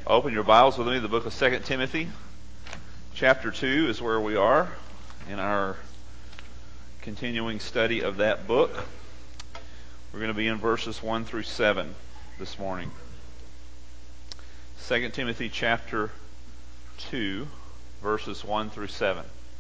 Open your Bibles with me to the book of 2 Timothy. Chapter 2 is where we are in our continuing study of that book. We're going to be in verses 1 through 7 this morning. 2 Timothy chapter 2, verses 1 through 7.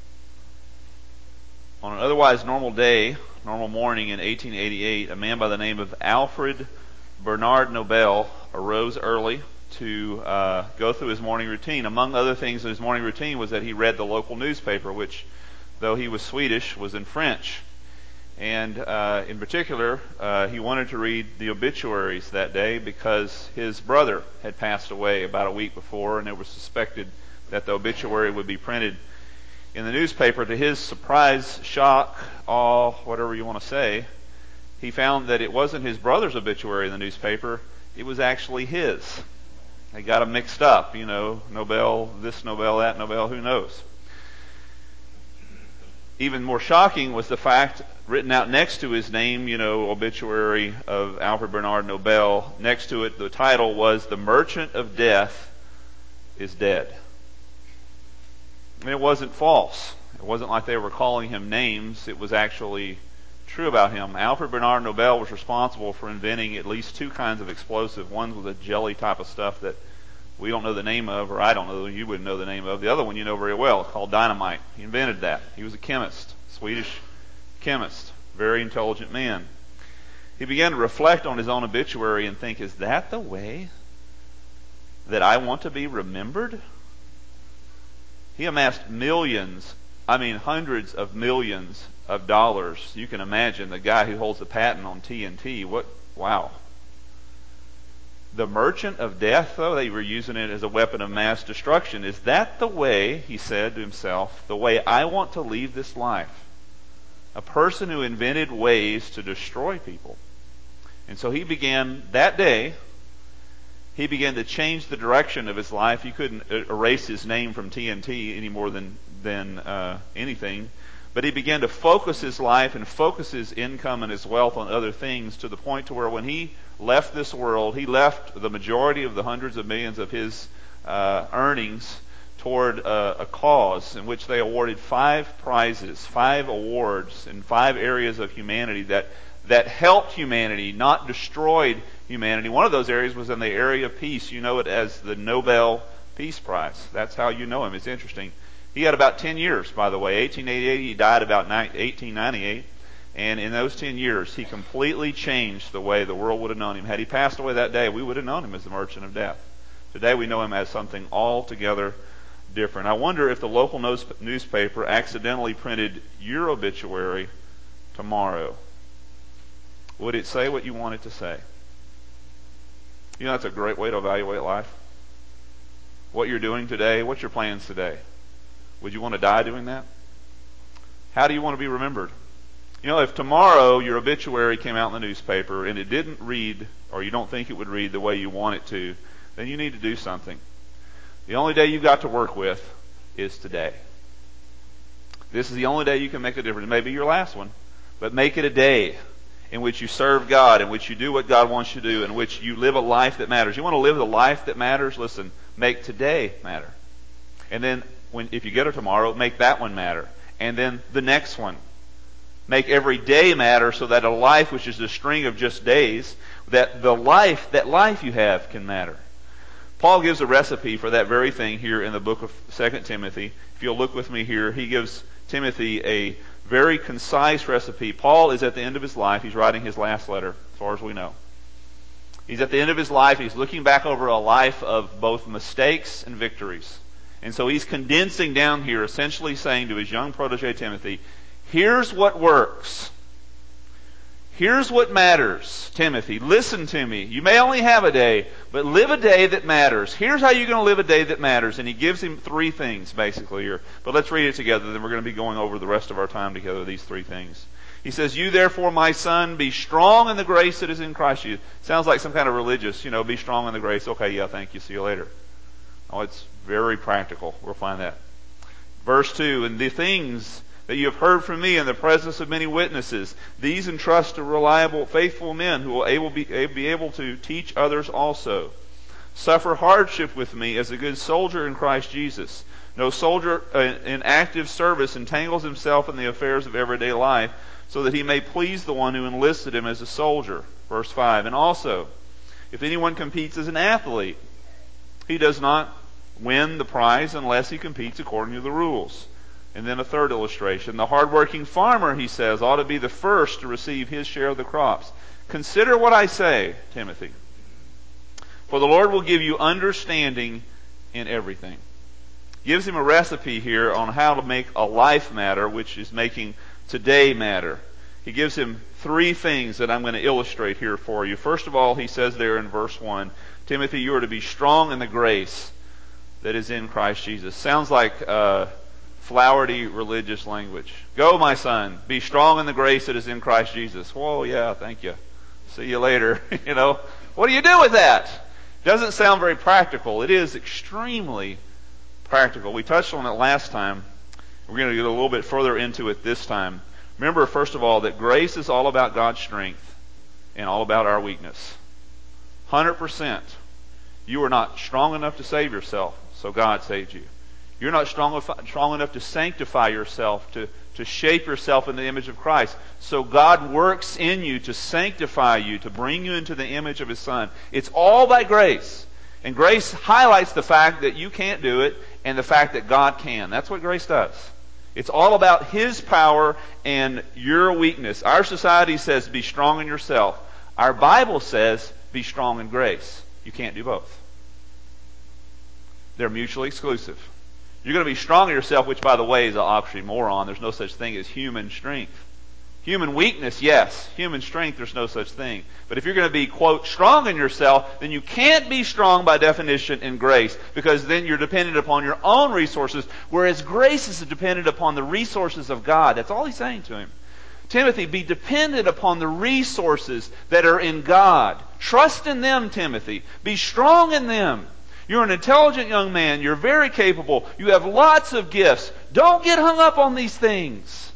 On an otherwise normal morning in 1888, a man by the name of Alfred Bernard Nobel arose early to go through his morning routine. Among other things, his morning routine was that he read the local newspaper, which, though he was Swedish, was in French. And in particular, he wanted to read the obituaries that day because his brother had passed away about a week before, and it was suspected that the obituary would be printed in the newspaper. To his surprise, shock, awe, whatever you want to say, he found that it wasn't his brother's obituary in the newspaper, it was actually his. They got them mixed up, Nobel, this Nobel, that Nobel, who knows. Even more shocking was the fact, written out next to his name, obituary of Alfred Bernard Nobel, next to it the title was "The Merchant of Death is Dead." And it wasn't false. It wasn't like they were calling him names. It was actually true about him. Alfred Bernard Nobel was responsible for inventing at least two kinds of explosive. One was a jelly type of stuff that we don't know the name of, or I don't know, you wouldn't know the name of. The other one you know very well, called dynamite. He invented that. He was a chemist, Swedish chemist, very intelligent man. He began to reflect on his own obituary and think, is that the way that I want to be remembered? He amassed millions, hundreds of millions of dollars. You can imagine the guy who holds the patent on TNT. Wow. The merchant of death, though, they were using it as a weapon of mass destruction. Is that the way, he said to himself, the way I want to leave this life? A person who invented ways to destroy people. And so he began, that day, he began to change the direction of his life. He couldn't erase his name from TNT any more than anything. But he began to focus his life and focus his income and his wealth on other things, to the point to where when he left this world, he left the majority of the hundreds of millions of his earnings toward a cause in which they awarded 5 prizes, 5 awards in 5 areas of humanity that helped humanity, not destroyed humanity. One of those areas was in the area of peace. You know it as the Nobel Peace Prize. That's how you know him. It's interesting. He had about 10 years, by the way. 1888, he died about 1898. And in those 10 years, he completely changed the way the world would have known him. Had he passed away that day, we would have known him as the Merchant of Death. Today, we know him as something altogether different. I wonder if the local newspaper accidentally printed your obituary tomorrow. Would it say what you want it to say? That's a great way to evaluate life. What you're doing today, what's your plans today? Would you want to die doing that? How do you want to be remembered? If tomorrow your obituary came out in the newspaper and it didn't read, or you don't think it would read the way you want it to, then you need to do something. The only day you've got to work with is today. This is the only day you can make a difference. It may be your last one, but make it a day in which you serve God, in which you do what God wants you to do, in which you live a life that matters. You want to live the life that matters? Listen, make today matter. And then if you get it tomorrow, make that one matter. And then the next one. Make every day matter, so that a life which is a string of just days, that life you have can matter. Paul gives a recipe for that very thing here in the book of 2 Timothy. If you'll look with me here, he gives Timothy a very concise recipe. Paul is at the end of his life. He's writing his last letter, as far as we know. He's at the end of his life. He's looking back over a life of both mistakes and victories. And so he's condensing down here, essentially saying to his young protege Timothy, here's what works. Here's what matters, Timothy. Listen to me. You may only have a day, but live a day that matters. Here's how you're going to live a day that matters. And he gives him 3 things, basically, here. But let's read it together, then we're going to be going over the rest of our time together, these 3 things. He says, you therefore, my son, be strong in the grace that is in Christ Jesus. Sounds like some kind of religious, be strong in the grace. Okay, yeah, thank you. See you later. Oh, it's very practical. We'll find that. Verse 2, and the things that you have heard from me in the presence of many witnesses, these entrust to reliable, faithful men who will be able to teach others also. Suffer hardship with me as a good soldier in Christ Jesus. No soldier in active service entangles himself in the affairs of everyday life, so that he may please the one who enlisted him as a soldier. Verse 5. And also, if anyone competes as an athlete, he does not win the prize unless he competes according to the rules. And then a third illustration. The hardworking farmer, he says, ought to be the first to receive his share of the crops. Consider what I say, Timothy. For the Lord will give you understanding in everything. Gives him a recipe here on how to make a life matter, which is making today matter. He gives him three things that I'm going to illustrate here for you. First of all, he says there in verse 1, Timothy, you are to be strong in the grace that is in Christ Jesus. Sounds like flowery religious language. Go, my son, be strong in the grace that is in Christ Jesus. Whoa, yeah, thank you. See you later. What do you do with that? Doesn't sound very practical. It is extremely practical. We touched on it last time. We're going to get a little bit further into it this time. Remember, first of all, that grace is all about God's strength and all about our weakness. 100%. You are not strong enough to save yourself, so God saved you. You're not strong enough to sanctify yourself, to shape yourself in the image of Christ. So God works in you to sanctify you, to bring you into the image of His Son. It's all by grace. And grace highlights the fact that you can't do it and the fact that God can. That's what grace does. It's all about His power and your weakness. Our society says be strong in yourself. Our Bible says be strong in grace. You can't do both. They're mutually exclusive. You're going to be strong in yourself, which, by the way, is an oxymoron. There's no such thing as human strength. Human weakness, yes. Human strength, there's no such thing. But if you're going to be, quote, strong in yourself, then you can't be strong by definition in grace, because then you're dependent upon your own resources, whereas grace is dependent upon the resources of God. That's all he's saying to him. Timothy, be dependent upon the resources that are in God. Trust in them, Timothy. Be strong in them. You're an intelligent young man. You're very capable. You have lots of gifts. Don't get hung up on these things.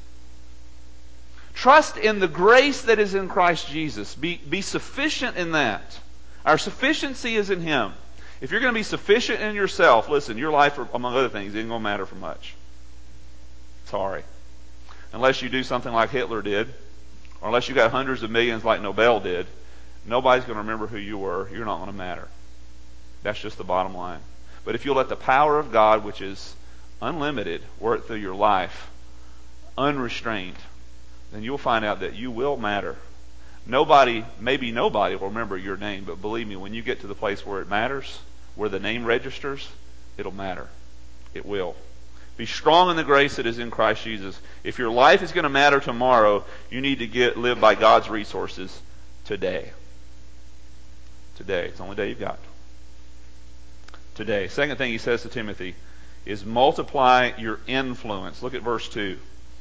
Trust in the grace that is in Christ Jesus. Be sufficient in that. Our sufficiency is in Him. If you're going to be sufficient in yourself, listen, your life, among other things, isn't going to matter for much. Sorry. Unless you do something like Hitler did, or unless you got hundreds of millions like Nobel did, nobody's going to remember who you were. You're not going to matter. That's just the bottom line. But if you'll let the power of God, which is unlimited, work through your life, unrestrained, then you'll find out that you will matter. Maybe nobody will remember your name, but believe me, when you get to the place where it matters, where the name registers, it'll matter. It will. Be strong in the grace that is in Christ Jesus. If your life is going to matter tomorrow, you need to live by God's resources today. Today. It's the only day you've got. Today. Second thing he says to Timothy is multiply your influence. Look at verse 2.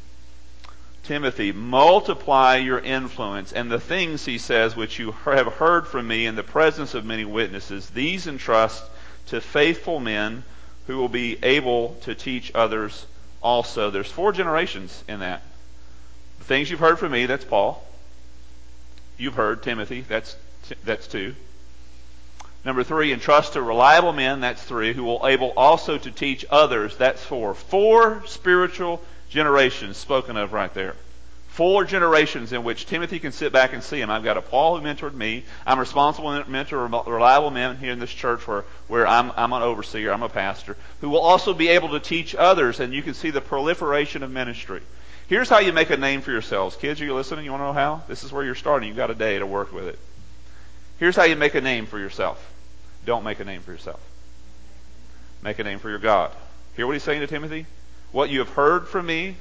Timothy, multiply your influence, and the things, he says, which you have heard from me in the presence of many witnesses, these entrust to faithful men who will be able to teach others also. There's 4 generations in that. The things you've heard from me, that's Paul. You've heard Timothy, that's 2. Number 3, entrust to reliable men, that's 3, who will able also to teach others, that's 4. 4 spiritual generations spoken of right there. 4 generations in which Timothy can sit back and see him. I've got a Paul who mentored me. I'm responsible to mentor reliable men here in this church where I'm an overseer, I'm a pastor, who will also be able to teach others, and you can see the proliferation of ministry. Here's how you make a name for yourselves. Kids, are you listening? You want to know how? This is where you're starting. You've got a day to work with it. Here's how you make a name for yourself. Don't make a name for yourself. Make a name for your God. Hear what he's saying to Timothy? What you have heard from me,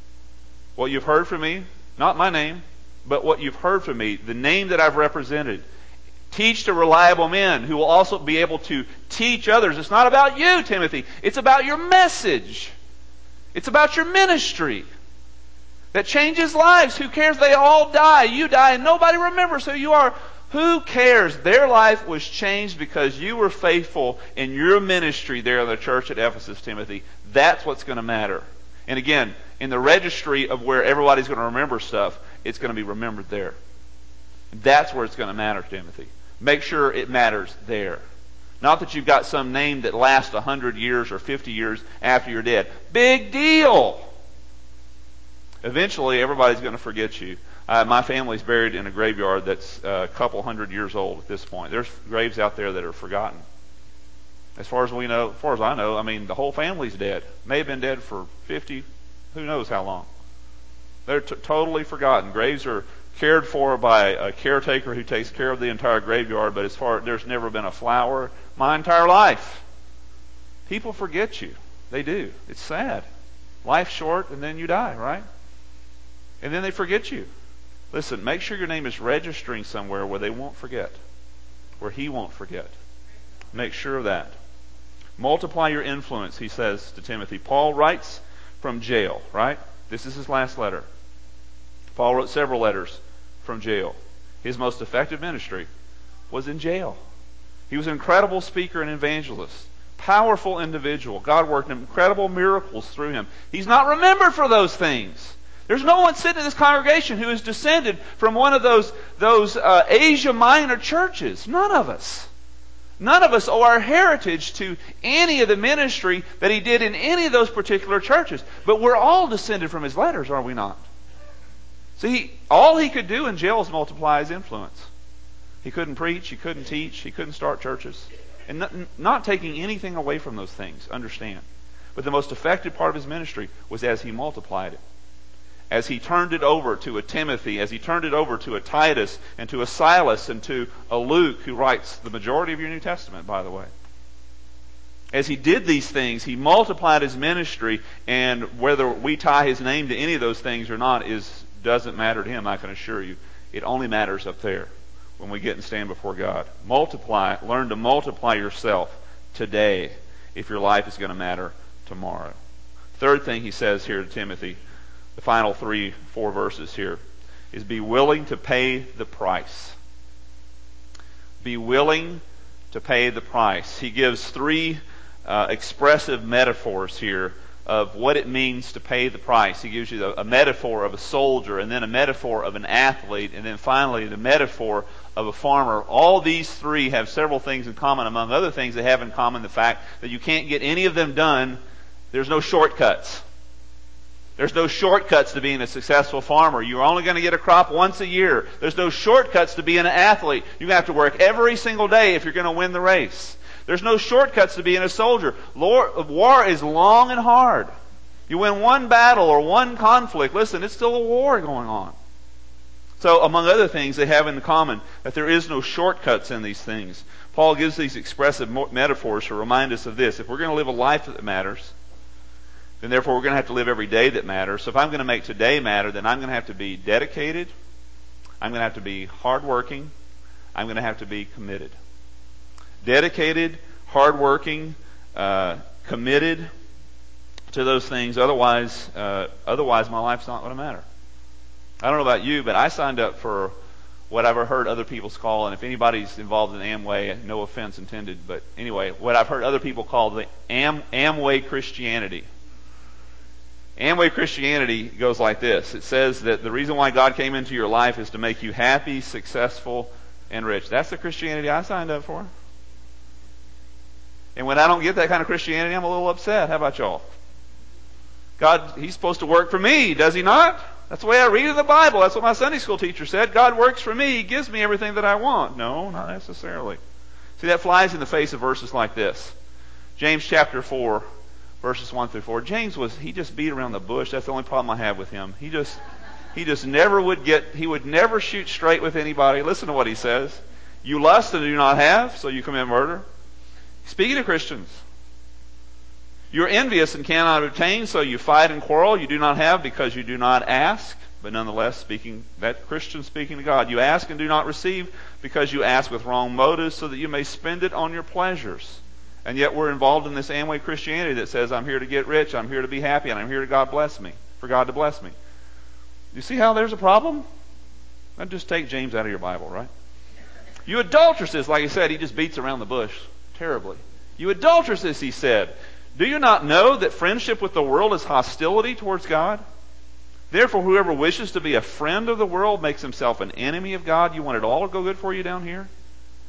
not my name, but what you've heard from me, the name that I've represented. Teach to reliable men who will also be able to teach others. It's not about you, Timothy. It's about your message. It's about your ministry that changes lives. Who cares? They all die. You die and nobody remembers who you are. Who cares? Their life was changed because you were faithful in your ministry there in the church at Ephesus, Timothy. That's what's going to matter. And again, in the registry of where everybody's going to remember stuff, it's going to be remembered there. That's where it's going to matter, Timothy. Make sure it matters there. Not that you've got some name that lasts 100 years or 50 years after you're dead. Big deal! Eventually, everybody's going to forget you. My family's buried in a graveyard that's a couple hundred years old at this point. There's graves out there that are forgotten. As far as we know, as far as I know, I mean, the whole family's dead. May have been dead for 50, who knows how long. They're totally forgotten. Graves are cared for by a caretaker who takes care of the entire graveyard, but there's never been a flower my entire life. People forget you. They do. It's sad. Life's short and then you die, right? And then they forget you. Listen, make sure your name is registering somewhere where they won't forget, where he won't forget. Make sure of that. Multiply your influence, he says to Timothy. Paul writes from jail, right? This is his last letter. Paul wrote several letters from jail. His most effective ministry was in jail. He was an incredible speaker and evangelist. Powerful individual. God worked incredible miracles through him. He's not remembered for those things. There's no one sitting in this congregation who is descended from one of those Asia Minor churches. None of us. None of us owe our heritage to any of the ministry that he did in any of those particular churches. But we're all descended from his letters, are we not? See, all he could do in jail is multiply his influence. He couldn't preach, he couldn't teach, he couldn't start churches. And not taking anything away from those things, understand. But the most effective part of his ministry was as he multiplied it. As he turned it over to a Timothy, as he turned it over to a Titus, and to a Silas, and to a Luke, who writes the majority of your New Testament, by the way. As he did these things, he multiplied his ministry, and whether we tie his name to any of those things or not doesn't matter to him, I can assure you. It only matters up there when we get and stand before God. Learn to multiply yourself today if your life is going to matter tomorrow. Third thing he says here to Timothy, the final 3-4 verses here, is be willing to pay the price. Be willing to pay the price. He gives 3 expressive metaphors here of what it means to pay the price. He gives you a metaphor of a soldier, and then a metaphor of an athlete, and then finally the metaphor of a farmer. All these 3 have several things in common. Among other things, they have in common the fact that you can't get any of them done. There's no shortcuts. There's no shortcuts to being a successful farmer. You're only going to get a crop once a year. There's no shortcuts to being an athlete. You're going to have to work every single day if you're going to win the race. There's no shortcuts to being a soldier. War is long and hard. You win one battle or one conflict, listen, it's still a war going on. So, among other things, they have in common that there is no shortcuts in these things. Paul gives these expressive metaphors to remind us of this. If we're going to live a life that matters, then therefore we're going to have to live every day that matters. So if I'm going to make today matter, then I'm going to have to be dedicated. I'm going to have to be hardworking. I'm going to have to be committed. Dedicated, hardworking, committed to those things. Otherwise my life's not going to matter. I don't know about you, but I signed up for what I've heard other people call, and if anybody's involved in Amway, no offense intended, but anyway, what I've heard other people call the Amway Christianity. Amway Christianity goes like this. It says that the reason why God came into your life is to make you happy, successful, and rich. That's the Christianity I signed up for. And when I don't get that kind of Christianity, I'm a little upset. How about y'all? God, He's supposed to work for me, does He not? That's the way I read in the Bible. That's what my Sunday school teacher said. God works for me. He gives me everything that I want. No, not necessarily. See, that flies in the face of verses like this. James chapter 4, verses 1 through 4. James he just beat around the bush. That's the only problem I have with him. He just never he would never shoot straight with anybody. Listen to what he says. You lust and do not have, so you commit murder. Speaking to Christians. You're envious and cannot obtain, so you fight and quarrel. You do not have because you do not ask. But nonetheless, that Christian speaking to God. You ask and do not receive because you ask with wrong motives so that you may spend it on your pleasures. And yet we're involved in this Amway Christianity that says, I'm here to get rich, I'm here to be happy, and I'm here for God to bless me. You see how there's a problem? I'd just take James out of your Bible, right? You adulteresses, like he said, he just beats around the bush terribly. You adulteresses, he said, do you not know that friendship with the world is hostility towards God? Therefore, whoever wishes to be a friend of the world makes himself an enemy of God. You want it all to go good for you down here?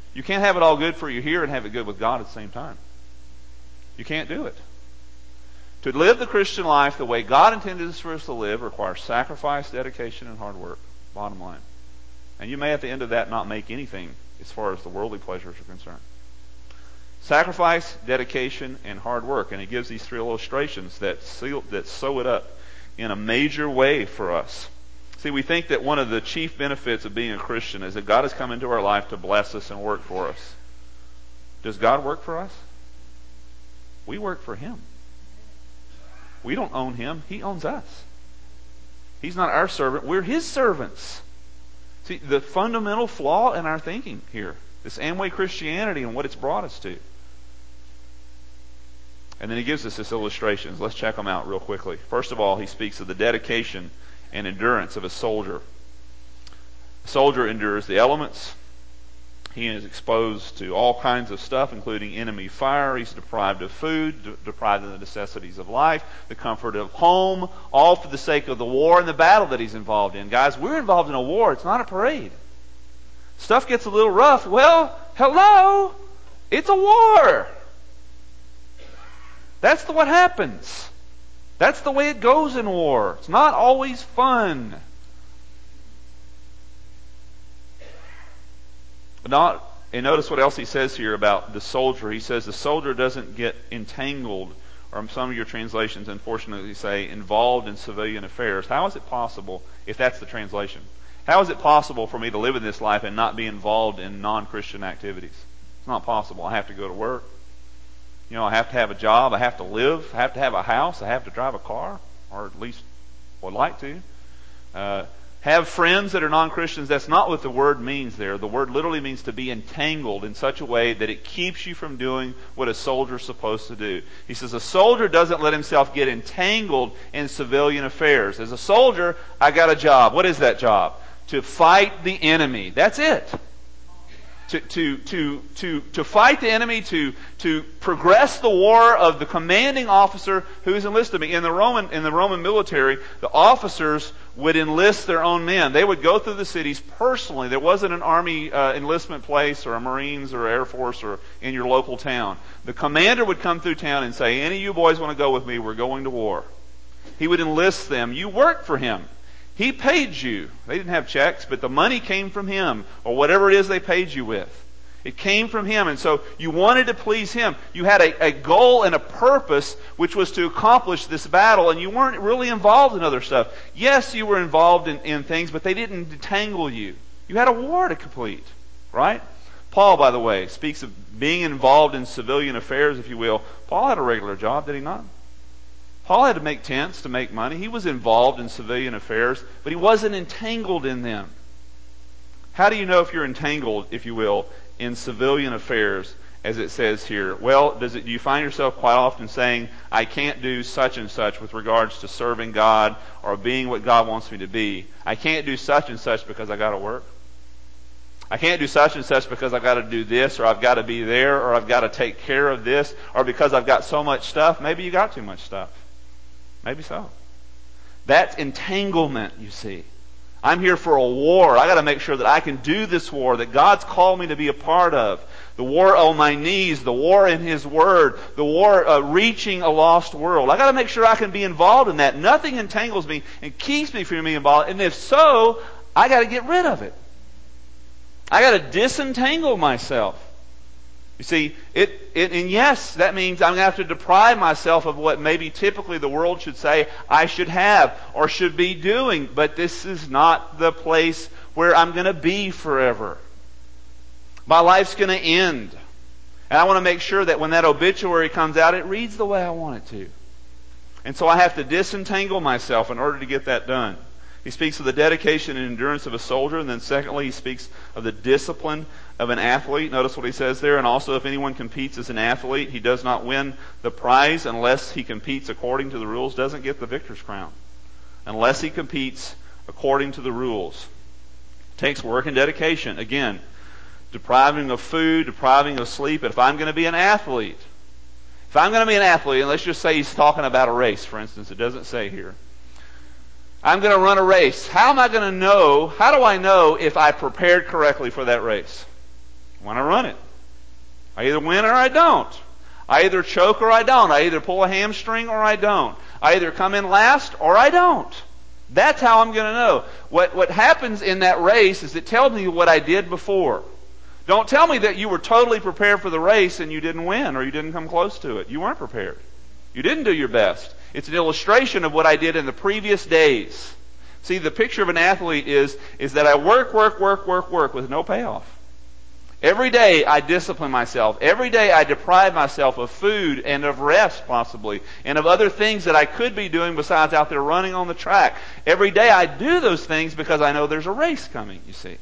You can't have it all good for you here and have it good with God at the same time. You can't do it. To live the Christian life the way God intended for us to live requires sacrifice, dedication, and hard work. Bottom line. And you may at the end of that not make anything as far as the worldly pleasures are concerned. Sacrifice, dedication, and hard work. And he gives these three illustrations that sew it up in a major way for us. See, we think that one of the chief benefits of being a Christian is that God has come into our life to bless us and work for us. Does God work for us? We work for Him. We don't own Him. He owns us. He's not our servant. We're His servants. See, the fundamental flaw in our thinking here, this Amway Christianity and what it's brought us to. And then he gives us this illustrations. Let's check them out real quickly. First of all, he speaks of the dedication and endurance of a soldier. A soldier endures the elements. He is exposed to all kinds of stuff, including enemy fire. He's deprived of food, deprived of the necessities of life, the comfort of home, all for the sake of the war and the battle that he's involved in. Guys, we're involved in a war. It's not a parade. Stuff gets a little rough. Well, hello! It's a war! That's what happens. That's the way it goes in war. It's not always fun. And notice what else he says here about the soldier. He says the soldier doesn't get entangled, or some of your translations unfortunately say involved in civilian affairs. How is it possible, if that's the translation, how is it possible for me to live in this life and not be involved in non-Christian activities? It's not possible. I have to go to work. I have to have a job. I have to live. I have to have a house. I have to drive a car, or at least would like to. Have friends that are non-Christians. That's not what the word means there. The word literally means to be entangled in such a way that it keeps you from doing what a soldier's supposed to do. He says a soldier doesn't let himself get entangled in civilian affairs. As a soldier, I got a job. What is that job? To fight the enemy. That's it. To fight the enemy, to progress the war of the commanding officer who's enlisted me. In the Roman military, the officers would enlist their own men. They would go through the cities personally. There wasn't an army enlistment place or a Marines or Air Force or in your local town. The commander would come through town and say, any of you boys want to go with me? We're going to war. He would enlist them. You worked for him. He paid you. They didn't have checks, but the money came from him, or whatever it is they paid you with. It came from him, and so you wanted to please him. You had a goal and a purpose, which was to accomplish this battle, and you weren't really involved in other stuff. Yes, you were involved in things, but they didn't detangle you. You had a war to complete, right? Paul, by the way, speaks of being involved in civilian affairs, if you will. Paul had a regular job, did he not? Paul had to make tents to make money. He was involved in civilian affairs, but he wasn't entangled in them. How do you know if you're entangled, if you will, in civilian affairs, as it says here? Well, do you find yourself quite often saying, I can't do such and such with regards to serving God or being what God wants me to be. I can't do such and such because I got to work. I can't do such and such because I've got to do this, or I've got to be there, or I've got to take care of this, or because I've got so much stuff. Maybe you got too much stuff. Maybe so. That's entanglement, you see. I'm here for a war. I got to make sure that I can do this war that God's called me to be a part of. The war on my knees, the war in His Word, the war reaching a lost world. I got to make sure I can be involved in that. Nothing entangles me and keeps me from being involved. And if so, I got to get rid of it. I got to disentangle myself. You see, and yes, that means I'm going to have to deprive myself of what maybe typically the world should say I should have or should be doing. But this is not the place where I'm going to be forever. My life's going to end. And I want to make sure that when that obituary comes out, it reads the way I want it to. And so I have to disentangle myself in order to get that done. He speaks of the dedication and endurance of a soldier, and then secondly, he speaks of the discipline of an athlete. Notice what he says there. And also, if anyone competes as an athlete, he does not win the prize unless he competes according to the rules, doesn't get the victor's crown. Unless he competes according to the rules. It takes work and dedication. Again, depriving of food, depriving of sleep. But if I'm going to be an athlete, and let's just say he's talking about a race, for instance, it doesn't say here. I'm going to run a race. How do I know if I prepared correctly for that race? when I run it. I either win or I don't. I either choke or I don't. I either pull a hamstring or I don't. I either come in last or I don't. That's how I'm going to know. What happens in that race is it tells me what I did before. Don't tell me that you were totally prepared for the race and you didn't win or you didn't come close to it. You weren't prepared. You didn't do your best. It's an illustration of what I did in the previous days. See, the picture of an athlete is that I work with no payoff. Every day I discipline myself. Every day I deprive myself of food and of rest possibly and of other things that I could be doing besides out there running on the track. Every day I do those things because I know there's a race coming, you see.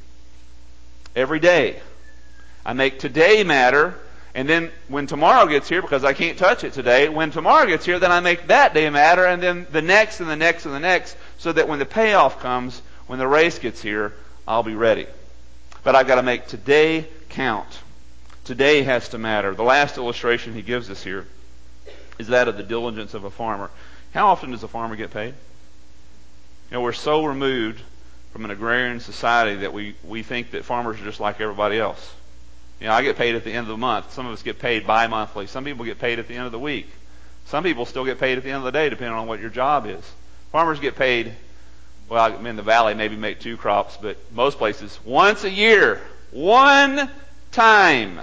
Every day. I make today matter, and then when tomorrow gets here, because I can't touch it today, when tomorrow gets here, then I make that day matter, and then the next and the next and the next, so that when the payoff comes, when the race gets here, I'll be ready. But I've got to make today count. Today has to matter. The last illustration he gives us here is that of the diligence of a farmer. How often does a farmer get paid? You know, we're so removed from an agrarian society that we think that farmers are just like everybody else. You know, I get paid at the end of the month. Some of us get paid bi-monthly. Some people get paid at the end of the week. Some people still get paid at the end of the day, depending on what your job is. Farmers get paid, well, in the valley maybe make 2 crops, but most places once a year. One time.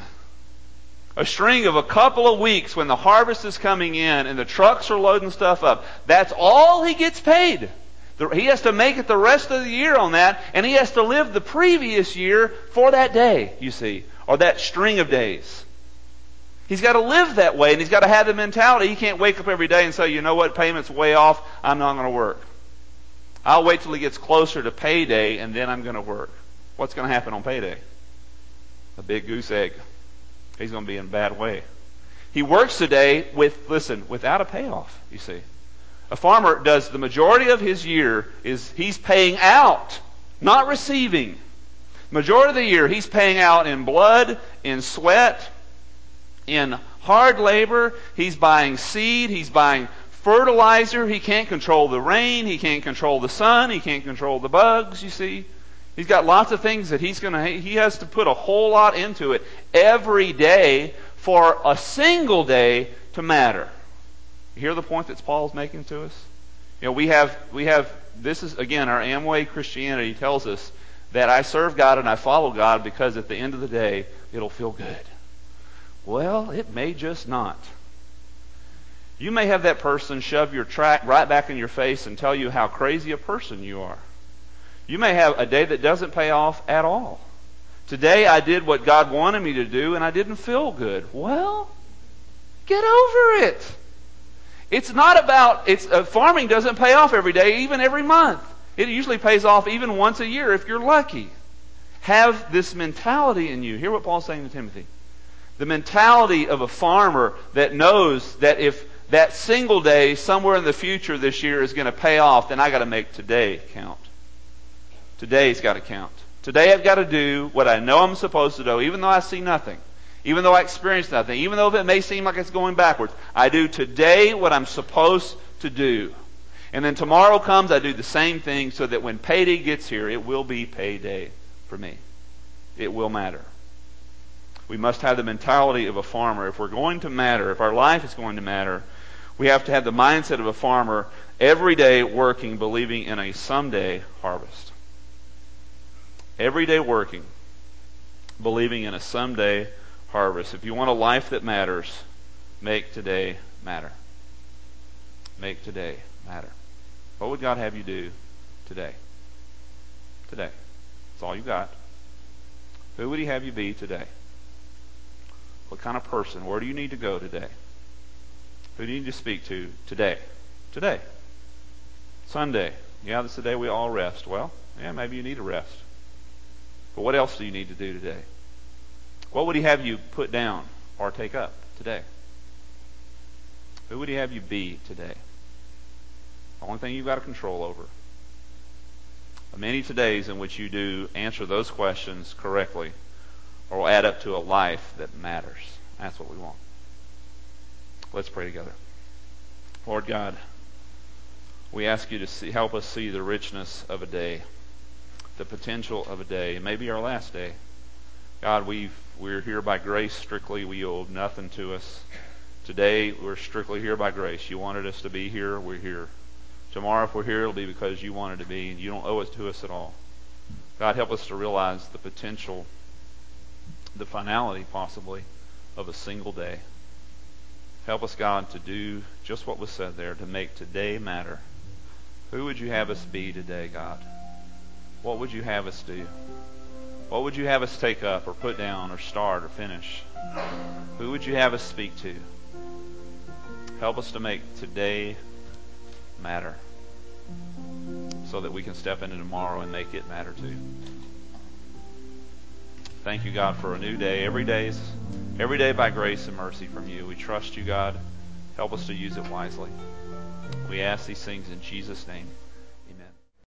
A string of a couple of weeks when the harvest is coming in and the trucks are loading stuff up. That's all he gets paid. He has to make it the rest of the year on that, and he has to live the previous year for that day, you see, or that string of days. He's got to live that way, and he's got to have the mentality. He can't wake up every day and say, you know what, payment's way off, I'm not going to work. I'll wait till he gets closer to payday, and then I'm going to work. What's going to happen on payday? A big goose egg. He's going to be in a bad way. He works today without a payoff, you see. A farmer does the majority of his year is he's paying out, not receiving. Majority of the year he's paying out in blood, in sweat, in hard labor. He's buying seed, he's buying fertilizer. He can't control the rain, he can't control the sun, he can't control the bugs, you see. He's got lots of things that he has to put a whole lot into it every day for a single day to matter. You hear the point that Paul's making to us? You know, we have this is again our Amway Christianity tells us that I serve God and I follow God because at the end of the day it'll feel good. Well, it may just not. You may have that person shove your track right back in your face and tell you how crazy a person you are. You may have a day that doesn't pay off at all. Today I did what God wanted me to do and I didn't feel good. Well, get over it. It's not about, farming doesn't pay off every day, even every month. It usually pays off even once a year if you're lucky. Have this mentality in you. Hear what Paul's saying to Timothy. The mentality of a farmer that knows that if that single day somewhere in the future this year is going to pay off, then I got to make today count. Today's got to count. Today I've got to do what I know I'm supposed to do, even though I see nothing. Even though I experience nothing. Even though it may seem like it's going backwards. I do today what I'm supposed to do. And then tomorrow comes, I do the same thing so that when payday gets here, it will be payday for me. It will matter. We must have the mentality of a farmer. If we're going to matter, if our life is going to matter, we have to have the mindset of a farmer every day working, believing in a someday harvest. Every day working, believing in a someday harvest. If you want a life that matters, make today matter. Make today matter. What would God have you do today? Today. That's all you got. Who would He have you be today? What kind of person? Where do you need to go today? Who do you need to speak to today? Today. Sunday. Yeah, that's the day we all rest. Well, yeah, maybe you need a rest. But what else do you need to do today? What would He have you put down or take up today? Who would He have you be today? The only thing you've got control over. Many todays in which you do answer those questions correctly or will add up to a life that matters. That's what we want. Let's pray together. Lord God, we ask You to help us see the richness of a day, the potential of a day. It may be our last day. God, we're here by grace strictly. We owe nothing to us. Today, we're strictly here by grace. You wanted us to be here, we're here. Tomorrow, if we're here, it'll be because you wanted to be, and you don't owe it to us at all. God, help us to realize the potential, the finality, possibly, of a single day. Help us, God, to do just what was said there, to make today matter. Who would you have us be today, God? What would you have us do? What would you have us take up or put down or start or finish? Who would you have us speak to? Help us to make today matter so that we can step into tomorrow and make it matter too. Thank you, God, for a new day. Every day by grace and mercy from you. We trust you, God. Help us to use it wisely. We ask these things in Jesus' name.